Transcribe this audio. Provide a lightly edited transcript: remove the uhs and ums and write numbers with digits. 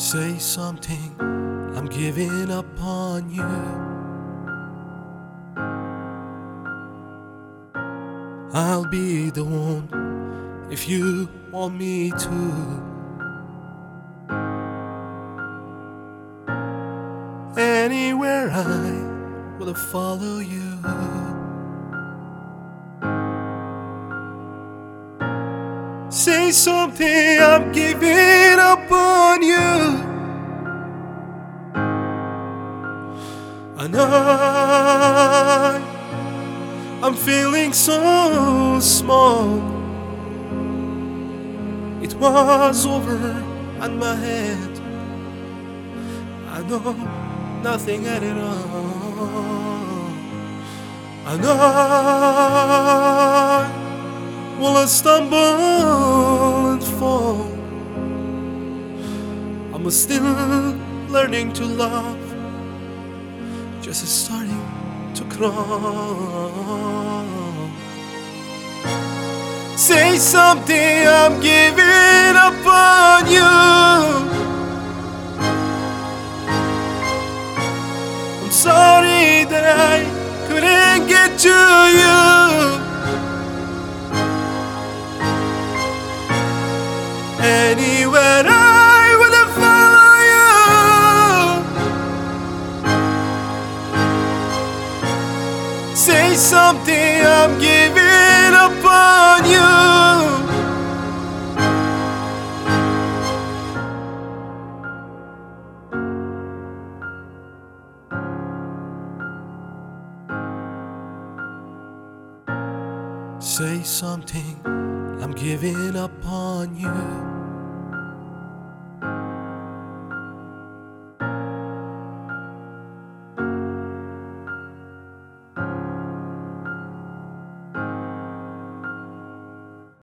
Say something, I'm giving up on you. I'll be the one if you want me to. Anywhere I will follow you. Say something, I'm giving up on you. And I'm feeling so small. It was over on my head. I know nothing at all. And I will stumble and fall. I'm still learning to love, just starting to crawl. Say something, I'm giving up on you. I'm sorry that I couldn't get to you. Anywhere I would follow you. Say something, I'm giving up on you. Say something, I'm giving up on you.